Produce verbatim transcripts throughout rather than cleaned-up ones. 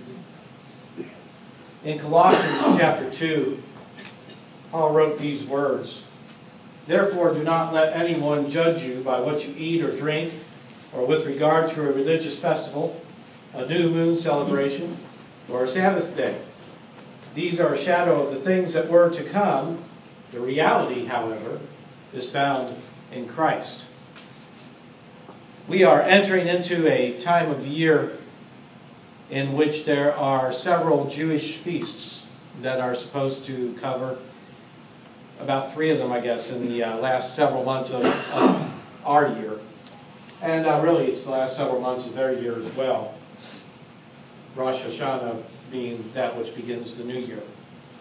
In Colossians chapter two, Paul wrote these words, "Therefore do not let anyone judge you by what you eat or drink, or with regard to a religious festival, a new moon celebration, or a Sabbath day. These are a shadow of the things that were to come. The reality, however, is found in Christ." We are entering into a time of year in which there are several Jewish feasts that are supposed to cover, about three of them, I guess, in the uh, last several months of, of our year. And uh, really, it's the last several months of their year as well. Rosh Hashanah being that which begins the new year.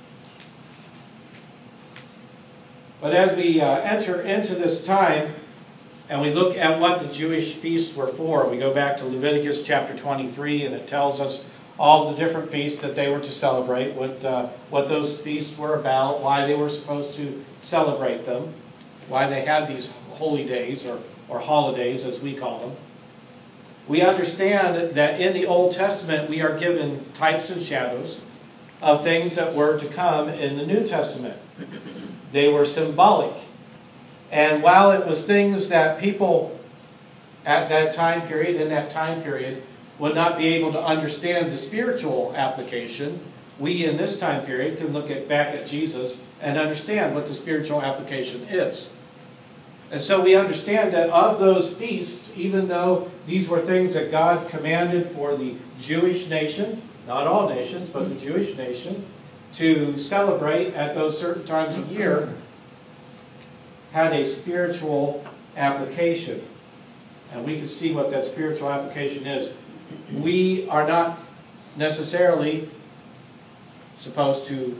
But as we uh, enter into this time, and we look at what the Jewish feasts were for, we go back to Leviticus chapter twenty-three, and it tells us all the different feasts that they were to celebrate, what uh, what those feasts were about, why they were supposed to celebrate them, why they had these holy days, or, or holidays as we call them. We understand that in the Old Testament we are given types and shadows of things that were to come in the New Testament. They were symbolic. And while it was things that people at that time period, in that time period, would not be able to understand the spiritual application, we in this time period can look at, back at Jesus and understand what the spiritual application is. And so we understand that of those feasts, even though these were things that God commanded for the Jewish nation, not all nations, but the Jewish nation, to celebrate at those certain times of year, had a spiritual application. And we can see what that spiritual application is. We are not necessarily supposed to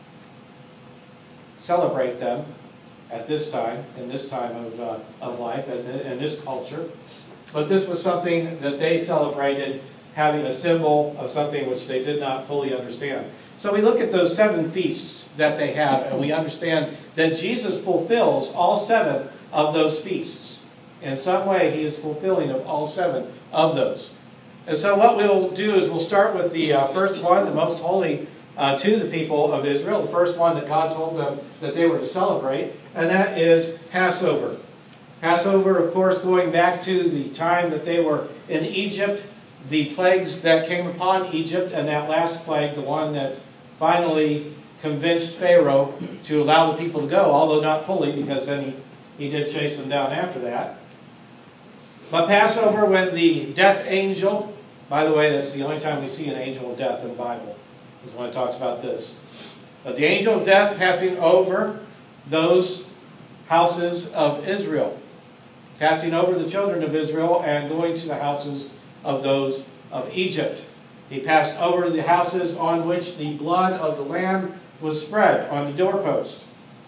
celebrate them at this time, in this time of, uh, of life, and in this culture. But this was something that they celebrated, having a symbol of something which they did not fully understand. So we look at those seven feasts that they have, and we understand that Jesus fulfills all seven of those feasts. In some way, he is fulfilling of all seven of those. And so what we'll do is we'll start with the uh, first one, the most holy uh, to the people of Israel, the first one that God told them that they were to celebrate, and that is Passover. Passover, of course, going back to the time that they were in Egypt, the plagues that came upon Egypt, and that last plague, the one that finally convinced Pharaoh to allow the people to go, although not fully, because then he, he did chase them down after that. But Passover, when the death angel, by the way, that's the only time we see an angel of death in the Bible, is when it talks about this. But the angel of death passing over those houses of Israel, passing over the children of Israel and going to the houses of those of Egypt. He passed over the houses on which the blood of the lamb was spread on the doorpost.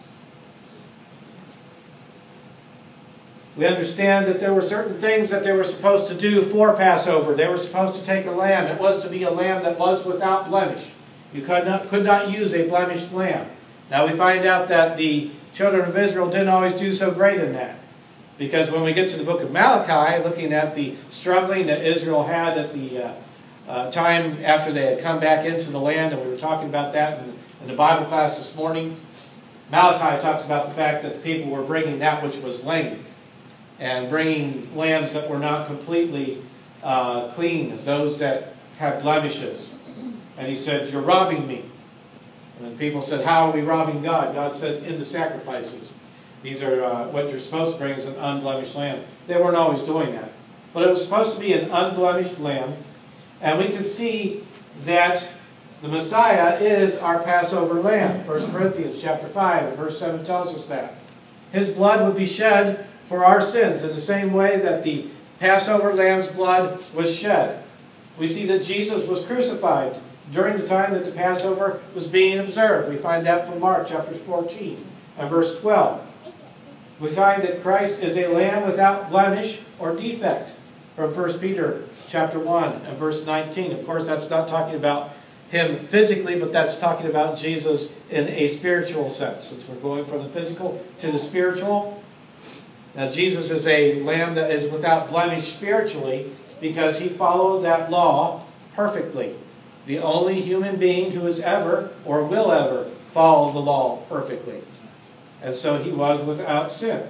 We understand that there were certain things that they were supposed to do for Passover. They were supposed to take a lamb. It was to be a lamb that was without blemish. You could not, could not use a blemished lamb. Now we find out that the children of Israel didn't always do so great in that. Because when we get to the book of Malachi, looking at the struggling that Israel had at the uh, uh, time after they had come back into the land, and we were talking about that in, in the Bible class this morning, Malachi talks about the fact that the people were bringing that which was lame, and bringing lambs that were not completely uh, clean, those that had blemishes. And he said, "You're robbing me." And then people said, "How are we robbing God?" God said, "In the sacrifices. These are uh, what you're supposed to bring is an unblemished lamb." They weren't always doing that. But it was supposed to be an unblemished lamb. And we can see that the Messiah is our Passover lamb. First Corinthians chapter five and verse seven tells us that. His blood would be shed for our sins in the same way that the Passover lamb's blood was shed. We see that Jesus was crucified during the time that the Passover was being observed. We find that from Mark chapter fourteen and verse twelve. We find that Christ is a lamb without blemish or defect from First Peter chapter one and verse nineteen. Of course, that's not talking about him physically, but that's talking about Jesus in a spiritual sense. Since we're going from the physical to the spiritual, now Jesus is a lamb that is without blemish spiritually because he followed that law perfectly. the only human being who has ever or will ever follow the law perfectly. And so he was without sin.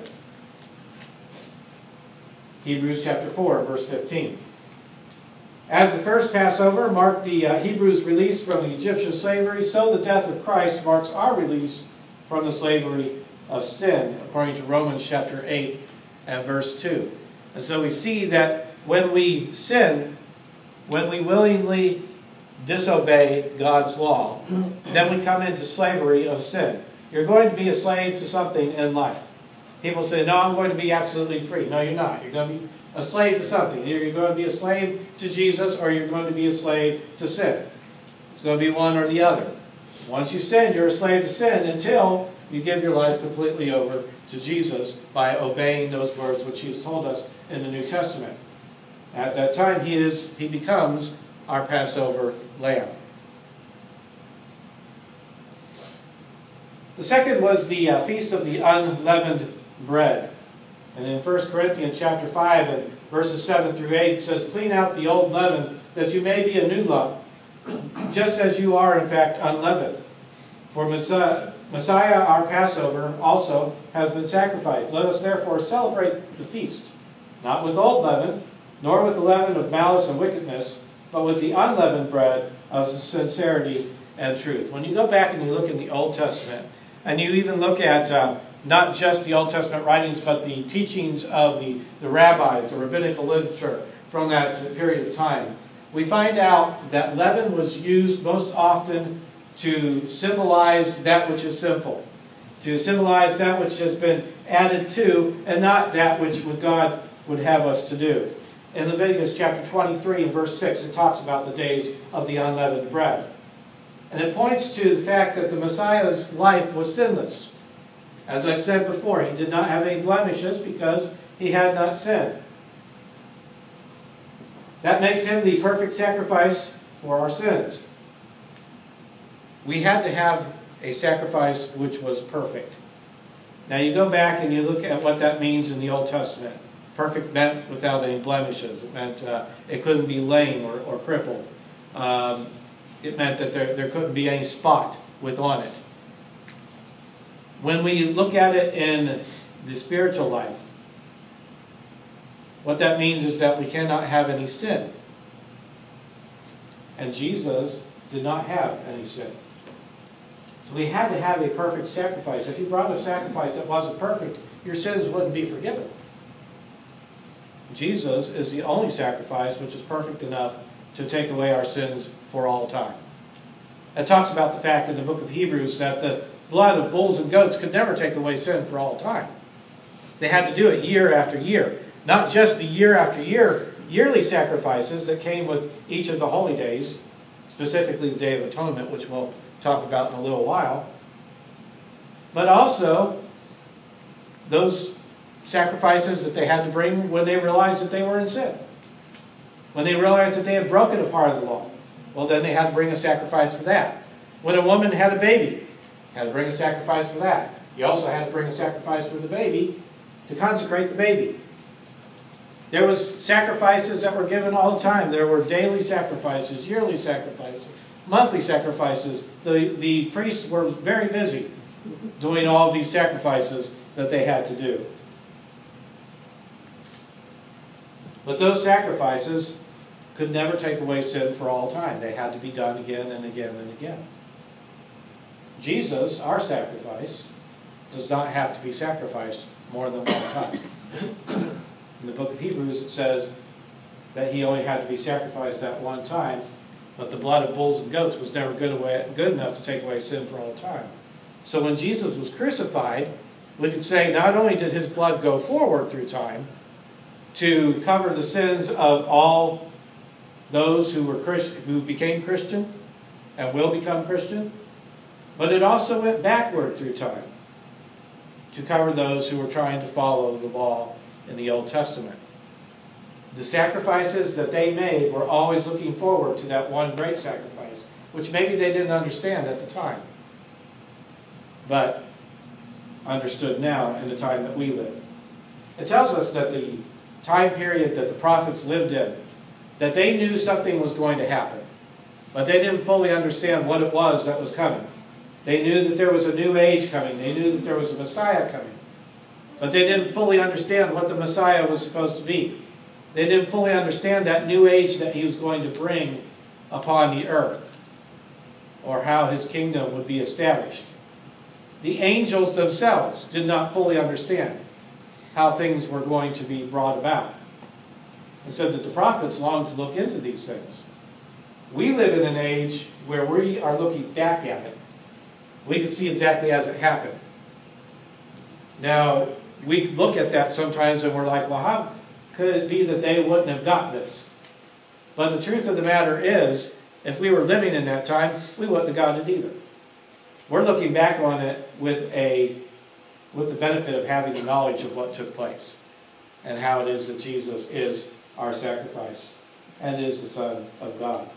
Hebrews chapter four, verse fifteen. As the first Passover marked the uh, Hebrews' release from the Egyptian slavery, so the death of Christ marks our release from the slavery of sin, according to Romans chapter eight and verse two. And so we see that when we sin, when we willingly disobey God's law, then we come into slavery of sin. You're going to be a slave to something in life. People say, no, I'm going to be absolutely free. No, you're not. You're going to be a slave to something. Either you're going to be a slave to Jesus or you're going to be a slave to sin. It's going to be one or the other. Once you sin, you're a slave to sin until you give your life completely over to Jesus by obeying those words which he has told us in the New Testament. At that time, he is he becomes our Passover lamb. The second was the uh, Feast of the Unleavened Bread. And in First Corinthians chapter five and verses seven through eight, it says, "Clean out the old leaven, that you may be a new lump, just as you are in fact unleavened. For Messiah, Messiah, our Passover, also has been sacrificed. Let us therefore celebrate the feast, not with old leaven, nor with the leaven of malice and wickedness, but with the unleavened bread of sincerity and truth." When you go back and you look in the Old Testament, and you even look at uh, not just the Old Testament writings, but the teachings of the, the rabbis, the rabbinical literature from that period of time, we find out that leaven was used most often to symbolize that which is sinful, to symbolize that which has been added to, and not that which would God would have us to do. In Leviticus chapter twenty-three and verse six, it talks about the days of the unleavened bread. And it points to the fact that the Messiah's life was sinless. As I said before, he did not have any blemishes because he had not sinned. That makes him the perfect sacrifice for our sins. We had to have a sacrifice which was perfect. Now you go back and you look at what that means in the Old Testament. Perfect meant without any blemishes. It meant uh, it couldn't be lame or, or crippled. Um, it meant that there, there couldn't be any spot within it. When we look at it in the spiritual life, what that means is that we cannot have any sin. And Jesus did not have any sin. So we had to have a perfect sacrifice. If you brought a sacrifice that wasn't perfect, your sins wouldn't be forgiven. Jesus is the only sacrifice which is perfect enough to take away our sins for all time. It talks about the fact in the book of Hebrews that the blood of bulls and goats could never take away sin for all time. They had to do it year after year. Not just the year after year, yearly sacrifices that came with each of the holy days, specifically the Day of Atonement, which we'll talk about in a little while, but also those sacrifices that they had to bring when they realized that they were in sin. When they realized that they had broken a part of the law, well, then they had to bring a sacrifice for that. When a woman had a baby, had to bring a sacrifice for that. You also had to bring a sacrifice for the baby to consecrate the baby. There was sacrifices that were given all the time. There were daily sacrifices, yearly sacrifices, monthly sacrifices. The, the priests were very busy doing all of these sacrifices that they had to do. But those sacrifices could never take away sin for all time. They had to be done again and again and again. Jesus, our sacrifice, does not have to be sacrificed more than one time. In the book of Hebrews it says that he only had to be sacrificed that one time, but the blood of bulls and goats was never good, away, good enough to take away sin for all time. So when Jesus was crucified, we could say not only did his blood go forward through time to cover the sins of all those who were Christ, who became Christian and will become Christian, but it also went backward through time to cover those who were trying to follow the law in the Old Testament. The sacrifices that they made were always looking forward to that one great sacrifice, which maybe they didn't understand at the time, but understood now in the time that we live. It tells us that the time period that the prophets lived in, that they knew something was going to happen. But they didn't fully understand what it was that was coming. They knew that there was a new age coming. They knew that there was a Messiah coming. But they didn't fully understand what the Messiah was supposed to be. They didn't fully understand that new age that he was going to bring upon the earth, or how his kingdom would be established. The angels themselves did not fully understand how things were going to be brought about. It said that the prophets longed to look into these things. We live in an age where we are looking back at it. We can see exactly as it happened. Now, we look at that sometimes and we're like, well, how could it be that they wouldn't have got this? But the truth of the matter is, if we were living in that time, we wouldn't have gotten it either. We're looking back on it with a with the benefit of having the knowledge of what took place and how it is that Jesus is our sacrifice and is the Son of God.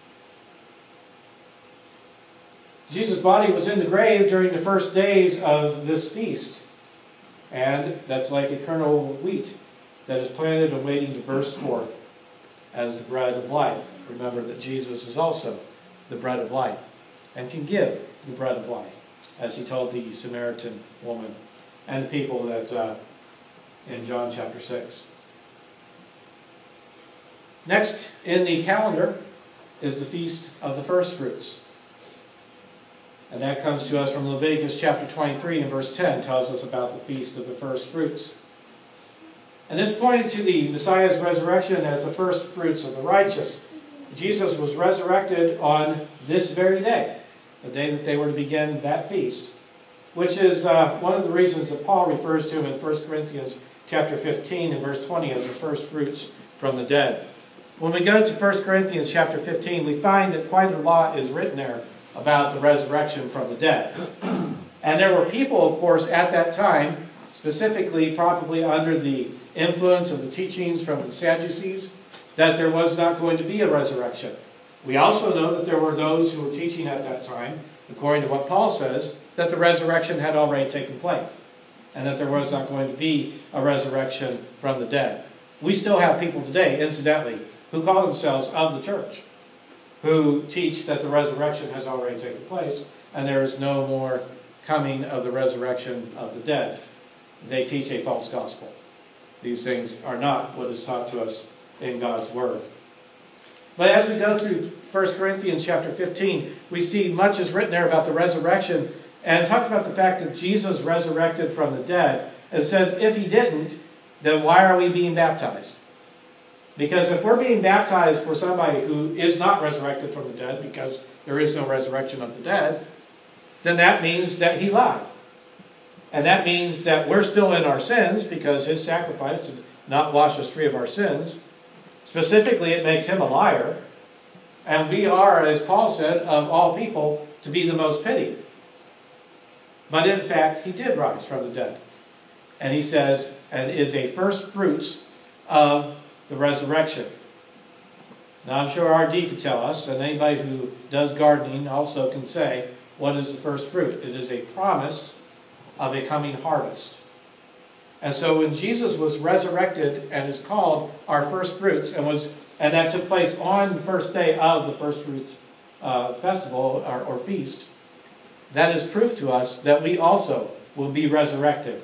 Jesus' body was in the grave during the first days of this feast. And that's like a kernel of wheat that is planted and waiting to burst forth as the bread of life. Remember that Jesus is also the bread of life and can give the bread of life, as he told the Samaritan woman and the people that uh, in John chapter six. Next in the calendar is the Feast of the First Fruits. And that comes to us from Leviticus chapter twenty-three and verse ten, tells us about the Feast of the First Fruits. And this pointed to the Messiah's resurrection as the first fruits of the righteous. Jesus was resurrected on this very day, the day that they were to begin that feast, which is uh, one of the reasons that Paul refers to him in First Corinthians chapter fifteen and verse twenty as the first fruits from the dead. When we go to First Corinthians chapter fifteen, we find that quite a lot is written there about the resurrection from the dead. And there were people, of course, at that time, specifically probably under the influence of the teachings from the Sadducees, that there was not going to be a resurrection. We also know that there were those who were teaching at that time, according to what Paul says, that the resurrection had already taken place, and that there was not going to be a resurrection from the dead. We still have people today, incidentally, who call themselves of the church, who teach that the resurrection has already taken place, and there is no more coming of the resurrection of the dead. They teach a false gospel. These things are not what is taught to us in God's Word. But as we go through First Corinthians chapter fifteen, we see much is written there about the resurrection, and it talks about the fact that Jesus resurrected from the dead. It says, if he didn't, then why are we being baptized? Because if we're being baptized for somebody who is not resurrected from the dead, because there is no resurrection of the dead, then that means that he lied. And that means that we're still in our sins, because his sacrifice did not wash us free of our sins. Specifically, it makes him a liar. And we are, as Paul said, of all people, to be the most pitied. But in fact, he did rise from the dead. And he says, and is a first fruits of the resurrection. Now, I'm sure R D could tell us, and anybody who does gardening also can say, what is the first fruit? It is a promise of a coming harvest. And so when Jesus was resurrected and is called our first fruits, and was and that took place on the first day of the first fruits uh, festival or, or feast, that is proof to us that we also will be resurrected.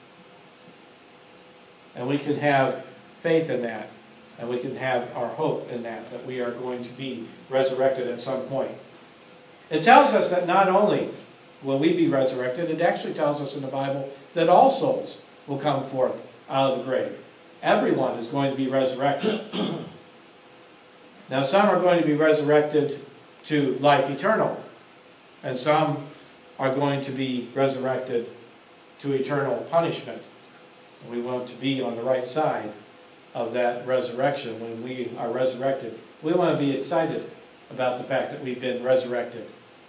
And we can have faith in that. And we can have our hope in that, that we are going to be resurrected at some point. It tells us that not only will we be resurrected, it actually tells us in the Bible that all souls will come forth out of the grave. Everyone is going to be resurrected. Now, some are going to be resurrected to life eternal, and some are going to be resurrected to eternal punishment. And we want to be on the right side of that resurrection when we are resurrected. We want to be excited about the fact that we've been resurrected.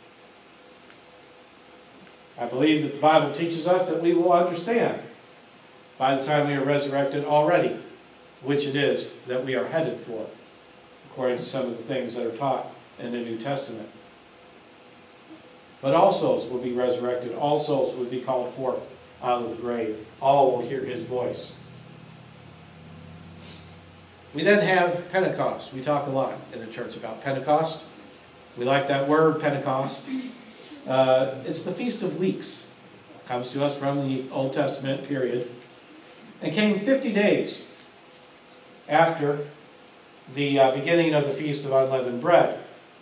I believe that the Bible teaches us that we will understand by the time we are resurrected already which it is that we are headed for, according to some of the things that are taught in the New Testament. But all souls will be resurrected. All souls will be called forth out of the grave. All will hear his voice. We then have Pentecost. We talk a lot in the church about Pentecost. We like that word, Pentecost. Uh, it's the Feast of Weeks. It comes to us from the Old Testament period. And came fifty days after the uh, beginning of the Feast of Unleavened Bread.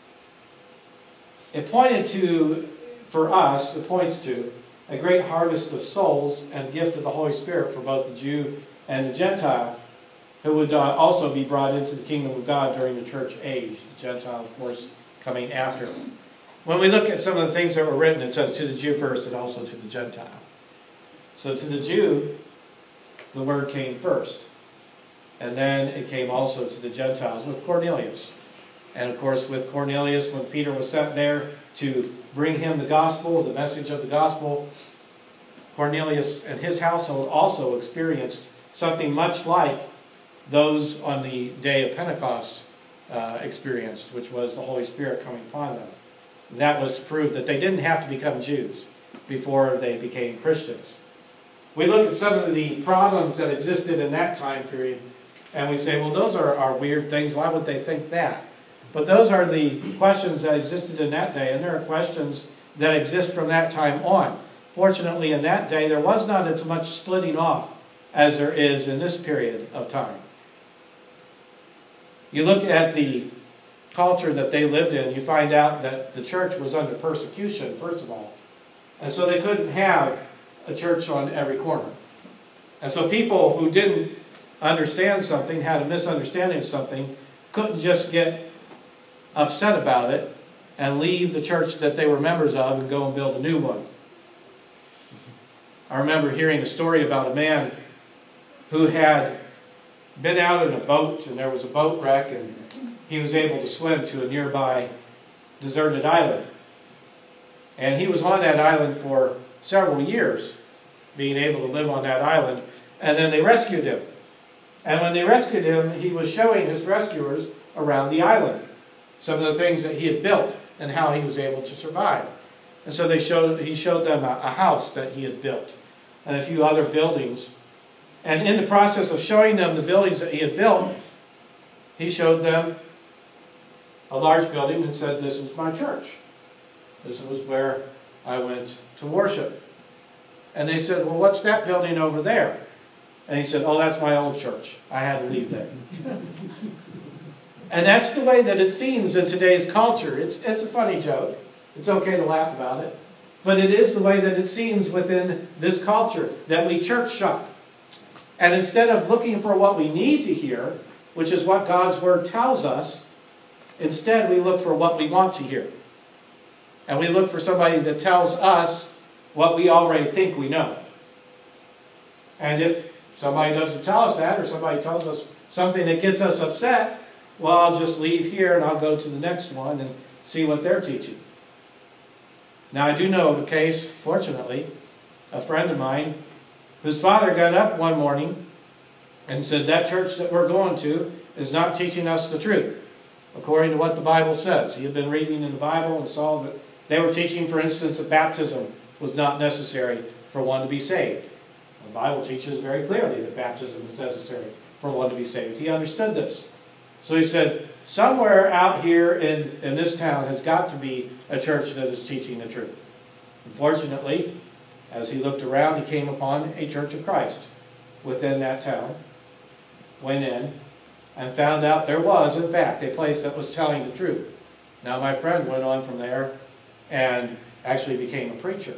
It pointed to, for us, it points to a great harvest of souls and gift of the Holy Spirit for both the Jew and the Gentile, who would uh, also be brought into the kingdom of God during the church age. The Gentile, of course, coming after. When we look at some of the things that were written, it says to the Jew first and also to the Gentile. So to the Jew, the word came first. And then it came also to the Gentiles with Cornelius. And of course with Cornelius, when Peter was sent there to bring him the gospel, the message of the gospel, Cornelius and his household also experienced something much like those on the day of Pentecost uh, experienced, which was the Holy Spirit coming upon them. That was to prove that they didn't have to become Jews before they became Christians. We look at some of the problems that existed in that time period, and we say, well, those are, are weird things. Why would they think that? But those are the questions that existed in that day, and there are questions that exist from that time on. Fortunately, in that day, there was not as much splitting off as there is in this period of time. You look at the culture that they lived in, you find out that the church was under persecution, first of all. And so they couldn't have a church on every corner. And so people who didn't understand something, had a misunderstanding of something, couldn't just get upset about it and leave the church that they were members of and go and build a new one. I remember hearing a story about a man who had been out in a boat, and there was a boat wreck, and he was able to swim to a nearby deserted island. And he was on that island for several years, being able to live on that island, and then they rescued him. And when they rescued him, he was showing his rescuers around the island some of the things that he had built and how he was able to survive. And so they showed, he showed them a, a house that he had built and a few other buildings. And in the process of showing them the buildings that he had built, he showed them a large building and said, this was my church. This was where I went to worship. And they said, well, what's that building over there? And he said, oh, that's my old church. I had to leave there. And that's the way that it seems in today's culture. It's, it's a funny joke. It's okay to laugh about it. But it is the way that it seems within this culture, that we church shop. And instead of looking for what we need to hear, which is what God's Word tells us, instead we look for what we want to hear. And we look for somebody that tells us what we already think we know. And if somebody doesn't tell us that, or somebody tells us something that gets us upset, well, I'll just leave here and I'll go to the next one and see what they're teaching. Now, I do know of a case, fortunately, a friend of mine, whose father got up one morning and said, that church that we're going to is not teaching us the truth, according to what the Bible says. He had been reading in the Bible and saw that they were teaching, for instance, that baptism was not necessary for one to be saved. The Bible teaches very clearly that baptism is necessary for one to be saved. He understood this. So he said, somewhere out here in, in this town has got to be a church that is teaching the truth. Unfortunately, as he looked around, he came upon a Church of Christ within that town, went in, and found out there was, in fact, a place that was telling the truth. Now, my friend went on from there and actually became a preacher.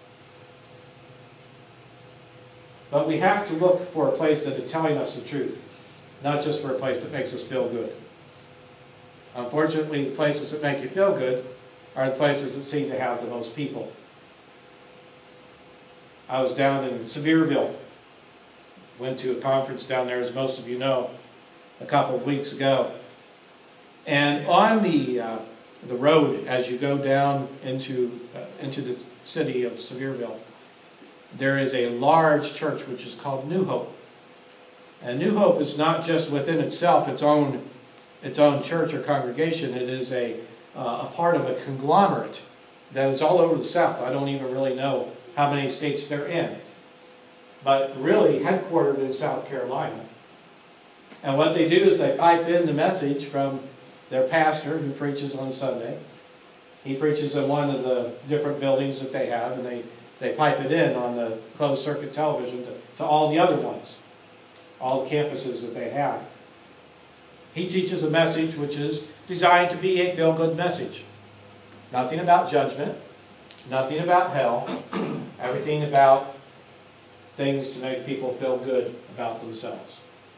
But we have to look for a place that is telling us the truth, not just for a place that makes us feel good. Unfortunately, the places that make you feel good are the places that seem to have the most people. I was down in Sevierville, went to a conference down there, as most of you know, a couple of weeks ago. And on the uh, the road as you go down into uh, into the city of Sevierville, there is a large church which is called New Hope. And New Hope is not just within itself its own its own church or congregation. It is a uh, a part of a conglomerate that is all over the South. I don't even really know how many states they're in, but really headquartered in South Carolina. And what they do is they pipe in the message from their pastor who preaches on Sunday, He preaches in one of the different buildings that they have, and they, they pipe it in on the closed circuit television to, to all the other ones, all the campuses that they have. He teaches a message which is designed to be a feel-good message. Nothing about judgment, nothing about hell, everything about things to make people feel good about themselves.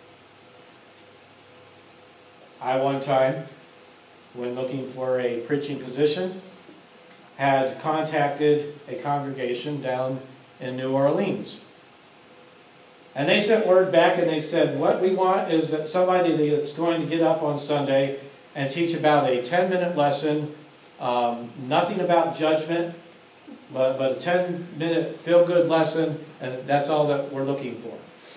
I one time, when looking for a preaching position, had contacted a congregation down in New Orleans. And they sent word back and they said, what we want is that somebody that's going to get up on Sunday and teach about a ten-minute lesson, um, nothing about judgment, but, but a ten-minute feel-good lesson, and that's all that we're looking for.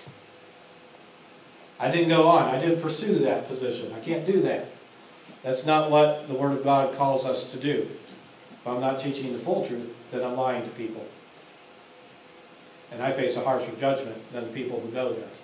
I didn't go on. I didn't pursue that position. I can't do that. That's not what the Word of God calls us to do. If I'm not teaching the full truth, then I'm lying to people. And I face a harsher judgment than the people who go there.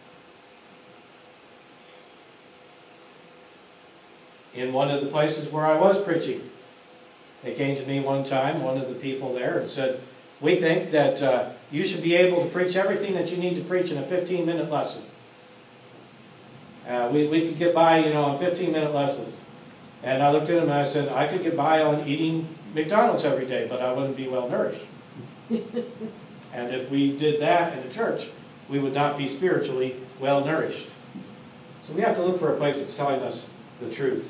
In one of the places where I was preaching, they came to me one time, one of the people there, and said, we think that uh, you should be able to preach everything that you need to preach in a fifteen-minute lesson. Uh, we, we could get by, you know, on fifteen-minute lessons. And I looked at him and I said, I could get by on eating McDonald's every day, but I wouldn't be well nourished. And if we did that in the church, we would not be spiritually well nourished. So we have to look for a place that's telling us the truth.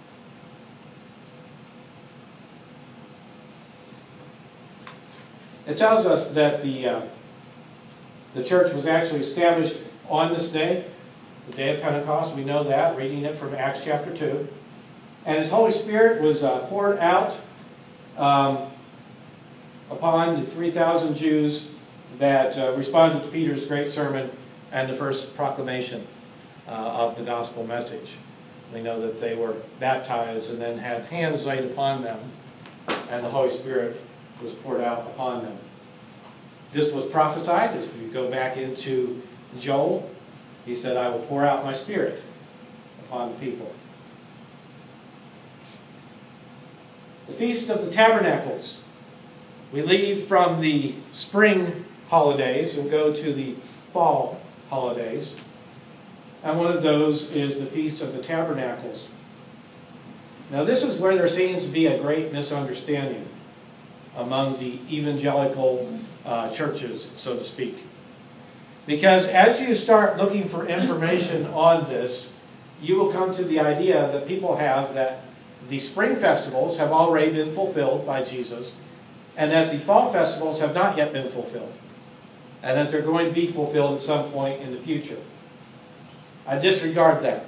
It tells us that the uh, the church was actually established on this day, the day of Pentecost. We know that, reading it from Acts chapter two. And His Holy Spirit was uh, poured out um, upon the three thousand Jews that uh, responded to Peter's great sermon and the first proclamation uh, of the gospel message. We know that they were baptized and then had hands laid upon them, and the Holy Spirit was poured out upon them. This was prophesied. As we go back into Joel, he said, I will pour out my Spirit upon the people. The Feast of the Tabernacles. We leave from the spring holidays and go to the fall holidays. And one of those is the Feast of the Tabernacles. Now this is where there seems to be a great misunderstanding among the evangelical uh, churches, so to speak. Because as you start looking for information on this, you will come to the idea that people have that the spring festivals have already been fulfilled by Jesus, and that the fall festivals have not yet been fulfilled, and that they're going to be fulfilled at some point in the future. I disregard that.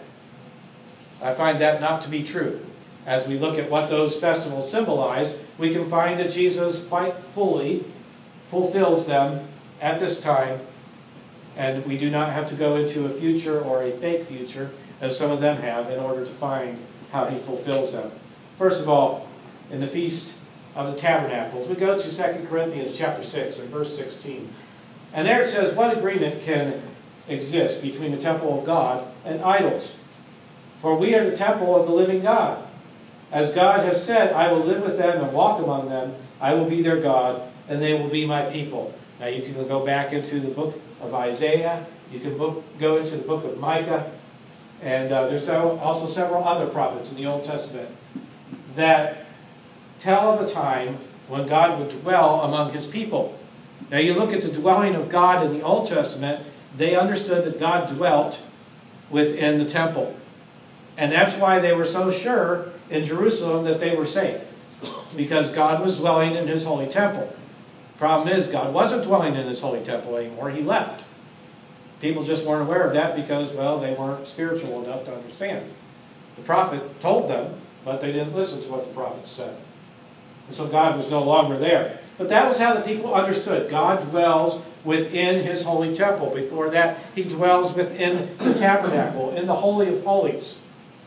I find that not to be true. As we look at what those festivals symbolize, we can find that Jesus quite fully fulfills them at this time, and we do not have to go into a future or a fake future, as some of them have, in order to find how He fulfills them. First of all, in the Feast of the Tabernacles, we go to Second Corinthians chapter six and verse sixteen. And there it says, what agreement can exist between the temple of God and idols? For we are the temple of the living God. As God has said, I will live with them and walk among them. I will be their God, and they will be my people. Now you can go back into the book of Isaiah. You can book, go into the book of Micah. And uh, there's also several other prophets in the Old Testament that tell of a time when God would dwell among His people. Now you look at the dwelling of God in the Old Testament, they understood that God dwelt within the temple. And that's why they were so sure in Jerusalem that they were safe, because God was dwelling in His holy temple. Problem is, God wasn't dwelling in His holy temple anymore. He left. People just weren't aware of that because, well, they weren't spiritual enough to understand. The prophet told them, but they didn't listen to what the prophet said. And so God was no longer there. But that was how the people understood. God dwells within His holy temple. Before that, He dwells within the tabernacle, in the Holy of Holies.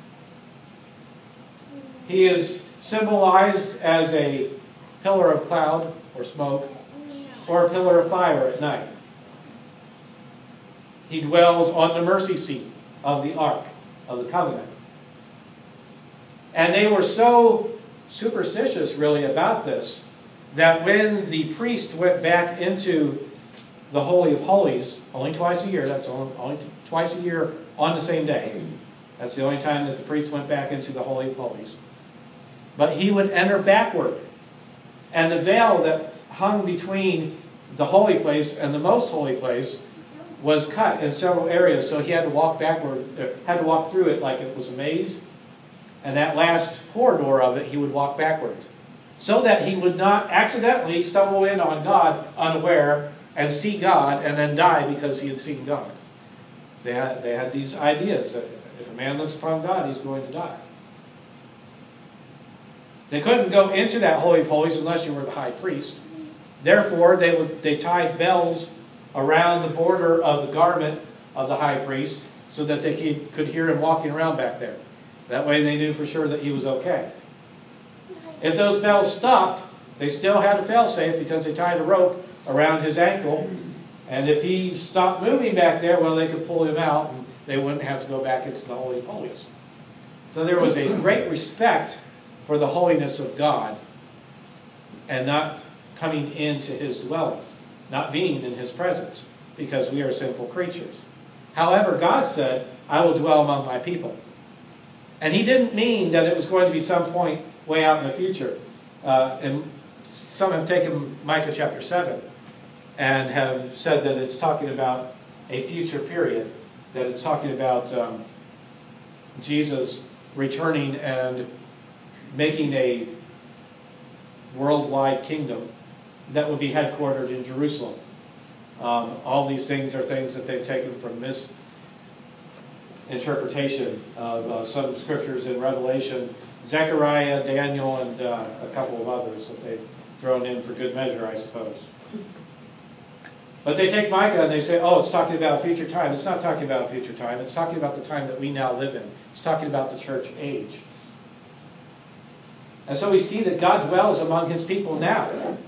He is symbolized as a pillar of cloud or smoke, or a pillar of fire at night. He dwells on the mercy seat of the Ark of the Covenant. And they were so superstitious really about this, that when the priest went back into the Holy of Holies, only twice a year, that's only, only twice a year on the same day. That's the only time that the priest went back into the Holy of Holies. But he would enter backward. And the veil that hung between the holy place and the most holy place was cut in several areas, so he had to walk backward, uh, had to walk through it like it was a maze. And that last corridor of it, he would walk backwards, so that he would not accidentally stumble in on God unaware and see God and then die because he had seen God. They had, they had these ideas that if a man looks upon God, he's going to die. They couldn't go into that Holy of Holies unless you were the high priest. Therefore, they would they tied bells around the border of the garment of the high priest so that they could, could hear him walking around back there. That way they knew for sure that he was okay. If those bells stopped, they still had a failsafe because they tied a rope around his ankle. And if he stopped moving back there, well, they could pull him out and they wouldn't have to go back into the Holy of Holies. So there was a great respect for the holiness of God and not coming into his dwelling, not being in his presence, because we are sinful creatures. However, God said, I will dwell among my people. And he didn't mean that it was going to be some point way out in the future. Uh, and some have taken Micah chapter seven and have said that it's talking about a future period, that it's talking about um, Jesus returning and making a worldwide kingdom that would be headquartered in Jerusalem. Um, all these things are things that they've taken from misinterpretation of uh, some scriptures in Revelation, Zechariah, Daniel, and uh, a couple of others that they've thrown in for good measure, I suppose. But they take Micah and they say, oh, it's talking about a future time. It's not talking about a future time. It's talking about the time that we now live in. It's talking about the church age. And so we see that God dwells among his people now.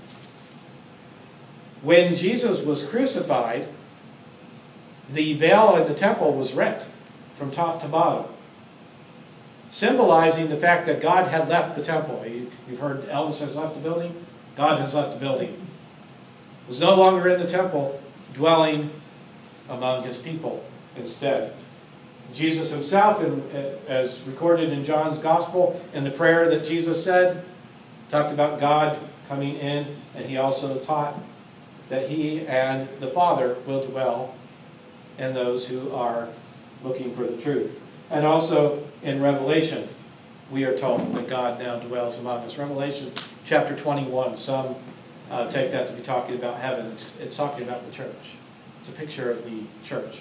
When Jesus was crucified, the veil in the temple was rent from top to bottom, symbolizing the fact that God had left the temple. You've heard Elvis has left the building. God has left the building. He was no longer in the temple, dwelling among his people instead. Jesus himself, in, as recorded in John's Gospel, in the prayer that Jesus said, talked about God coming in, and he also taught that he and the Father will dwell in those who are looking for the truth. And also in Revelation, we are told that God now dwells among us. Revelation chapter twenty-one, some uh, take that to be talking about heaven. It's, it's talking about the church. It's a picture of the church.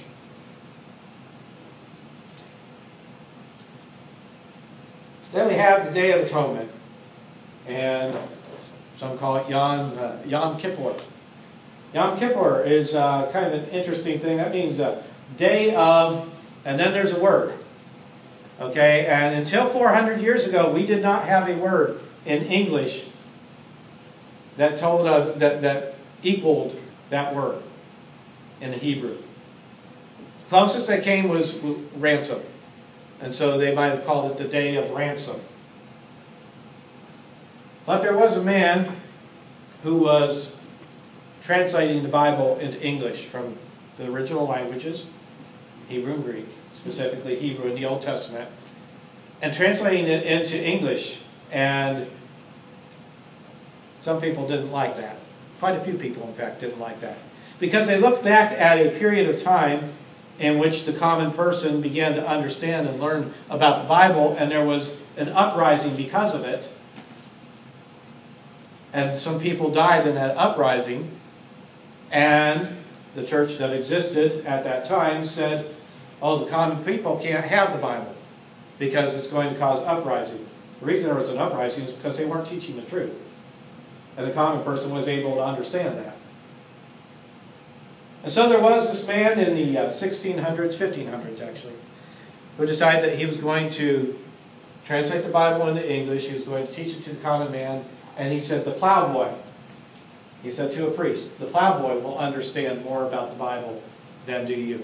Then we have the Day of Atonement, and some call it Yom, uh, Yom Kippur. Yom Kippur is uh, kind of an interesting thing. That means a day of, and then there's a word. Okay, and until four hundred years ago, we did not have a word in English that told us, that, that equaled that word in the Hebrew. The closest that came was ransom. And so they might have called it the Day of Ransom. But there was a man who was translating the Bible into English from the original languages, Hebrew and Greek, specifically Hebrew in the Old Testament, and translating it into English. And some people didn't like that. Quite a few people, in fact, didn't like that. Because they looked back at a period of time in which the common person began to understand and learn about the Bible, and there was an uprising because of it. And some people died in that uprising, and the church that existed at that time said, oh, the common people can't have the Bible because it's going to cause uprising. The reason there was an uprising is because they weren't teaching the truth. And the common person was able to understand that. And so there was this man in the uh, sixteen hundreds, fifteen hundreds actually, who decided that he was going to translate the Bible into English. He was going to teach it to the common man. And he said, the plowboy, he said to a priest, the plowboy will understand more about the Bible than do you.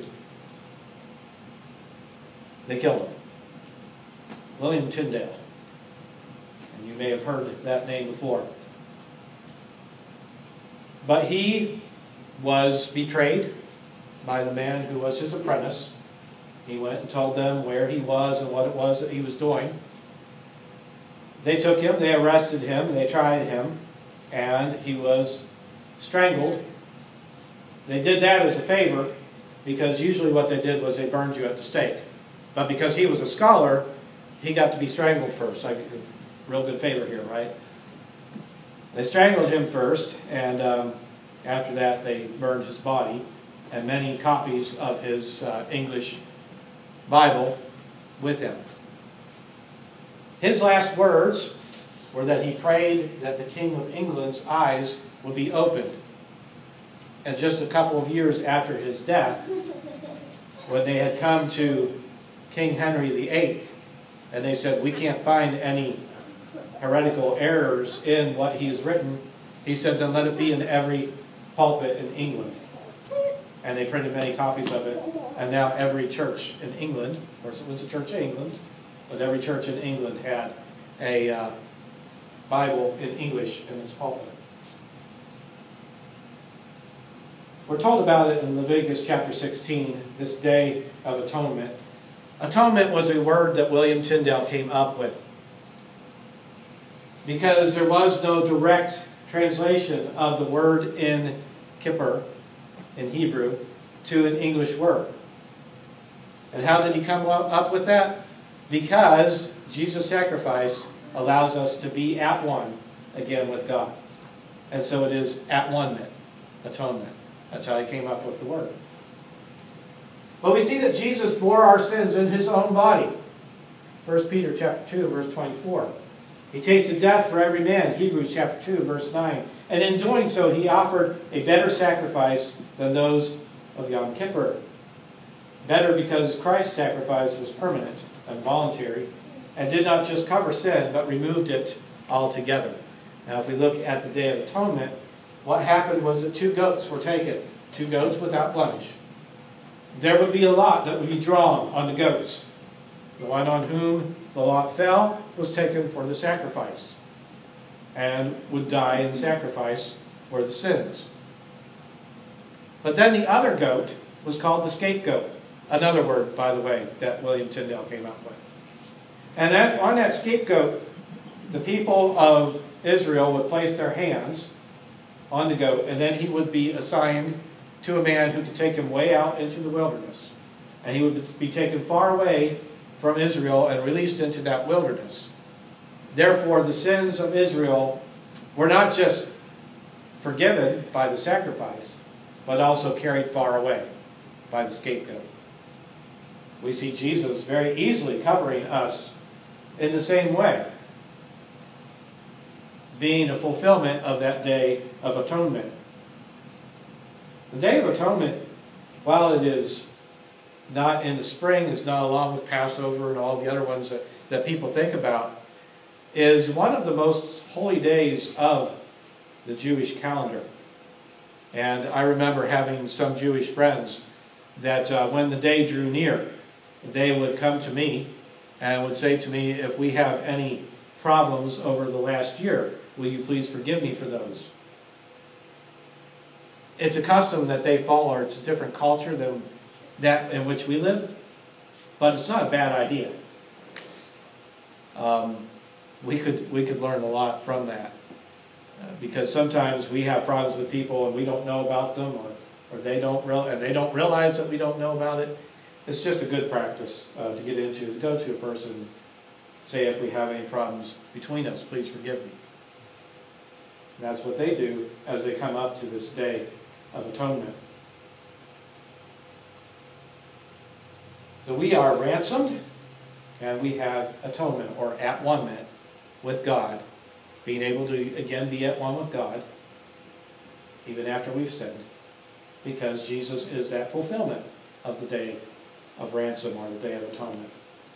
They killed him. William Tyndale. You may have heard that name before. But he was betrayed by the man who was his apprentice. He went and told them where he was and what it was that he was doing. They took him, they arrested him, they tried him, and he was strangled. They did that as a favor, because usually what they did was they burned you at the stake. But because he was a scholar, he got to be strangled first. Like, real good favor here, right? They strangled him first, and um, after that they burned his body and many copies of his uh, English Bible with him. His last words were that he prayed that the King of England's eyes would be opened. And just a couple of years after his death, when they had come to King Henry the Eighth, and they said, we can't find any heretical errors in what he has written, he said, then let it be in every pulpit in England. And they printed many copies of it, and now every church in England, of course it was a church in England, but every church in England had a uh, Bible in English in its pulpit. We're told about it in Leviticus chapter sixteen, this Day of Atonement. Atonement was a word that William Tyndale came up with, because there was no direct translation of the word in Kippur, in Hebrew, to an English word. And how did he come up with that? Because Jesus' sacrifice allows us to be at one again with God. And so it is at one-ment, atonement. That's how he came up with the word. But we see that Jesus bore our sins in his own body. First Peter chapter two, verse twenty-four. He tasted death for every man. Hebrews chapter two, verse nine. And in doing so, he offered a better sacrifice than those of Yom Kippur. Better because Christ's sacrifice was permanent and voluntary, and did not just cover sin, but removed it altogether. Now, if we look at the Day of Atonement, what happened was that two goats were taken, two goats without blemish. There would be a lot that would be drawn on the goats. The one on whom the lot fell was taken for the sacrifice, and would die in sacrifice for the sins. But then the other goat was called the scapegoat. Another word, by the way, that William Tyndale came up with. And that, on that scapegoat, the people of Israel would place their hands on the goat, and then he would be assigned to a man who could take him way out into the wilderness. And he would be taken far away from Israel and released into that wilderness. Therefore, the sins of Israel were not just forgiven by the sacrifice, but also carried far away by the scapegoat. We see Jesus very easily covering us in the same way, being a fulfillment of that Day of Atonement. The Day of Atonement, while it is not in the spring, it's not along with Passover and all the other ones that, that people think about, is one of the most holy days of the Jewish calendar. And I remember having some Jewish friends that uh, when the day drew near, they would come to me and would say to me, if we have any problems over the last year, will you please forgive me for those? It's a custom that they follow. It's a different culture than that in which we live, but it's not a bad idea. Um, we could we could learn a lot from that, uh, because sometimes we have problems with people and we don't know about them, or or they don't real and they don't realize that we don't know about it. It's just a good practice uh, to get into. To go to a person, say if we have any problems between us, please forgive me. And that's what they do as they come up to this Day of Atonement. So we are ransomed, and we have atonement, or at one-ment with God, being able to again be at one with God, even after we've sinned, because Jesus is that fulfillment of the Day of ransom, or the Day of Atonement.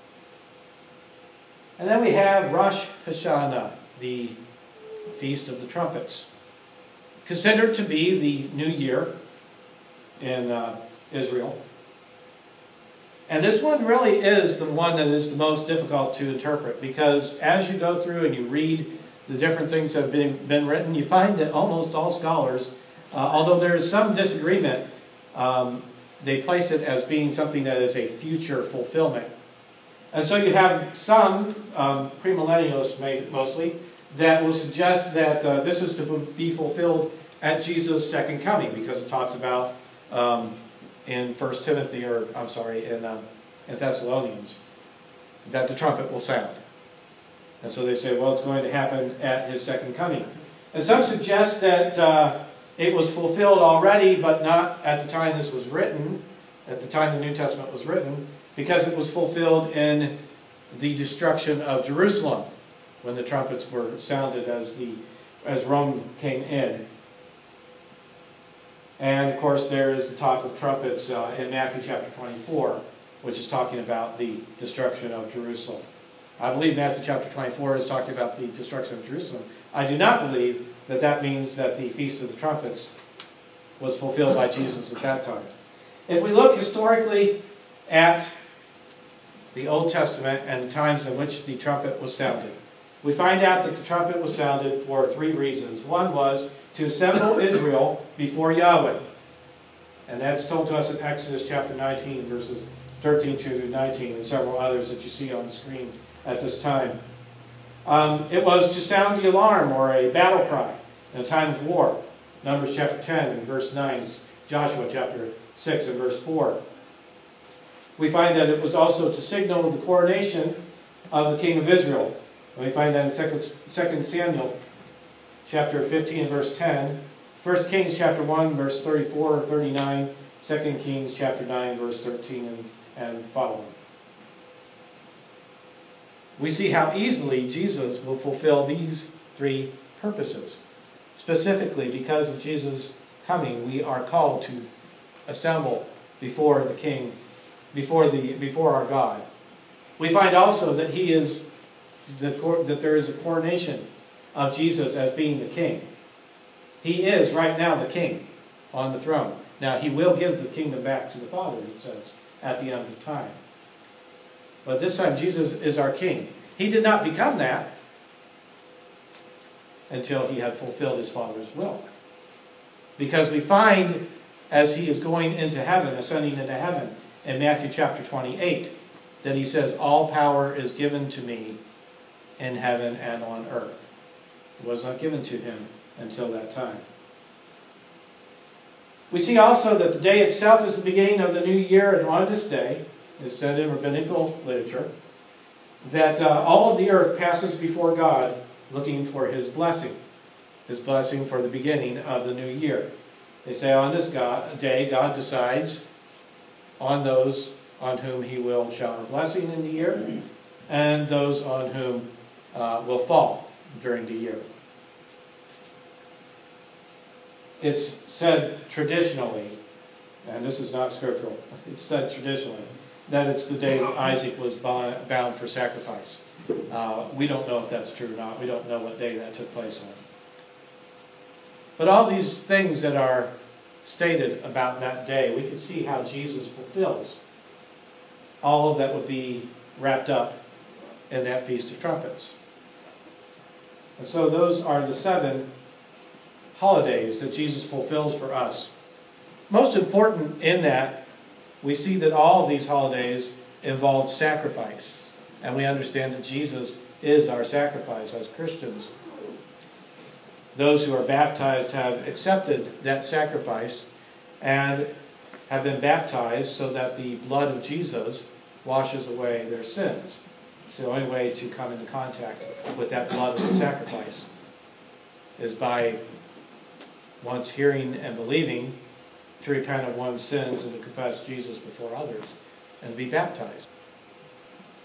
And then we have Rosh Hashanah, the Feast of the Trumpets, considered to be the new year in uh, Israel. And this one really is the one that is the most difficult to interpret, because as you go through and you read the different things that have been, been written, you find that almost all scholars, uh, although there is some disagreement, um, they place it as being something that is a future fulfillment. And so you have some, um, premillennialists mostly, that will suggest that uh, this is to be fulfilled at Jesus' second coming, because it talks about um, in First Timothy, or I'm sorry, in, um, in Thessalonians, that the trumpet will sound. And so they say, well, it's going to happen at his second coming. And some suggest that uh, it was fulfilled already, but not at the time this was written, at the time the New Testament was written, because it was fulfilled in the destruction of Jerusalem, when the trumpets were sounded as the as Rome came in. And of course there is the talk of trumpets uh, in Matthew chapter twenty-four, which is talking about the destruction of Jerusalem. I believe Matthew chapter twenty-four is talking about the destruction of Jerusalem. I do not believe that that means that the Feast of the Trumpets was fulfilled by Jesus at that time. If we look historically at the Old Testament and the times in which the trumpet was sounded, we find out that the trumpet was sounded for three reasons. One was to assemble Israel before Yahweh. And that's told to us in Exodus chapter nineteen, verses thirteen through nineteen, and several others that you see on the screen at this time. Um, it was to sound the alarm, or a battle cry, in a time of war. Numbers chapter ten and verse nine, Joshua chapter six and verse four. We find that it was also to signal the coronation of the king of Israel. And we find that in Second Samuel chapter fifteen and verse ten, First Kings chapter one verse thirty-four and thirty-nine, Second Kings chapter nine verse thirteen and, and following. We see how easily Jesus will fulfill these three purposes. Specifically, because of Jesus' coming, we are called to assemble before the King, before the before our God. We find also that he is the, that there is a coronation of Jesus as being the King. He is right now the King on the throne. Now he will give the kingdom back to the Father, it says, at the end of time. But this time Jesus is our King. He did not become that until he had fulfilled his Father's will. Because we find, as he is going into heaven, ascending into heaven, in Matthew chapter twenty-eight, that he says, all power is given to me in heaven and on earth. It was not given to him until that time. We see also that the day itself is the beginning of the new year, and on this day, it's said in rabbinical literature, that uh, all of the earth passes before God looking for his blessing, his blessing for the beginning of the new year. They say on this God, day, God decides on those on whom he will shower blessing in the year, and those on whom uh, will fall during the year. It's said traditionally, and this is not scriptural, it's said traditionally, that it's the day that Isaac was bound for sacrifice. Uh, we don't know if that's true or not. We don't know what day that took place on. But all these things that are stated about that day, we can see how Jesus fulfills all of that would be wrapped up in that Feast of Trumpets. And so those are the seven holidays that Jesus fulfills for us. Most important in that, we see that all of these holidays involve sacrifice. And we understand that Jesus is our sacrifice as Christians. Those who are baptized have accepted that sacrifice and have been baptized so that the blood of Jesus washes away their sins. It's the only way to come into contact with that blood of the sacrifice is by once hearing and believing to repent of one's sins and to confess Jesus before others and be baptized.